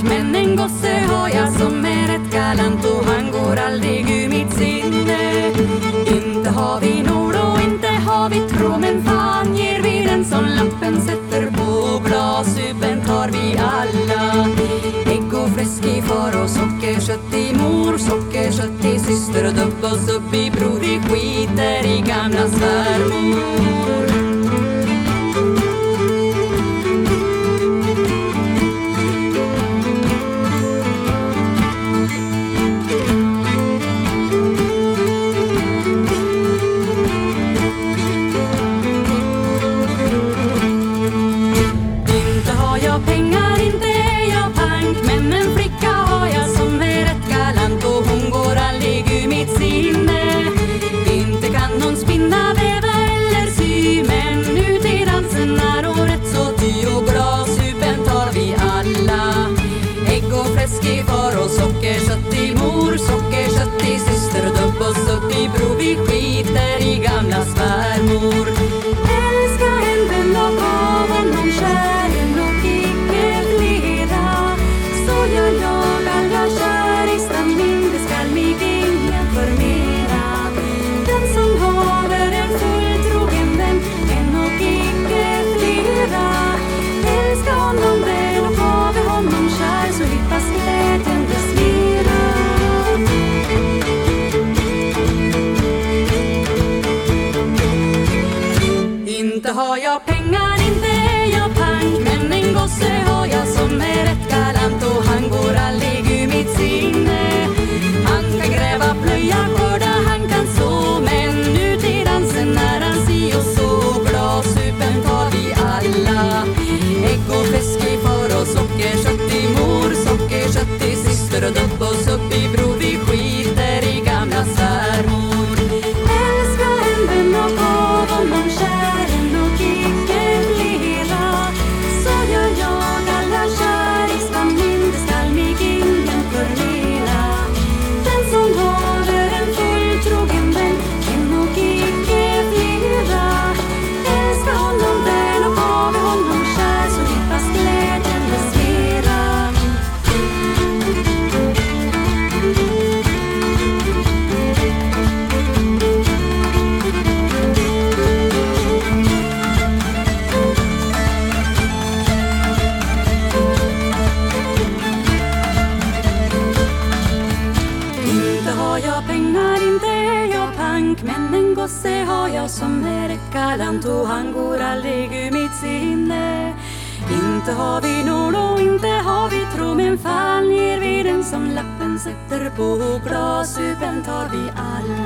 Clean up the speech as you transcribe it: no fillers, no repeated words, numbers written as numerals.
pank, men en gosse har jag som är rätt galant och han går aldrig ur mitt sinne. Inte har vi nord och inte har vi tro, men fan ger vi den som lappen sätter på. Glassupen tar vi alla. Ägg och fläsk i far och sockerkött i mor, sockerkött i syster och dubb och subb i bror. Vi skiter i gamla svärmor. Sockerkött i mor, sockerkött i syster och dubb och subb i bror. Vi skiter i gamla svärmor. Älska en vän och av honom kären och icke flera. Så gör jag alla kär i stam min, det skall mig ingen förmena. Den som haver en fulltrogen vän, en och icke flera. Älska honom väl och av honom kär, så hippas glädjen det svira. Inte har jag pengar, inte är jag pank, men en gosse har jag som är rätt galant och han går aldrig ur mitt sinne. Han kan gräva, plöja, skörda, han kan så, men ut i dansen är han si och så. Glassupen tar vi alla. Ägg och fläsk i far och sockerkött i mor, sockerkött i syster och dubb och subb i bror. Vi skiter i gamla svärmor. Älska en vän och av honom kären och icke flera. Så gör jag alla kär i stam min, det skall mig ingen förmena. Den som haver en fulltrogen vän, en och icke flera. Älska honom väl och av honom kär, så hippas glädjen det svira. Inte har jag pengar, inte är jag pank, men en gosse har jag som är rätt galant och han går aldrig ur mitt sinne. Inte har vi nord och inte har vi tro, men fan ger vi den som lappen sätter på. Glassupen tar vi alla.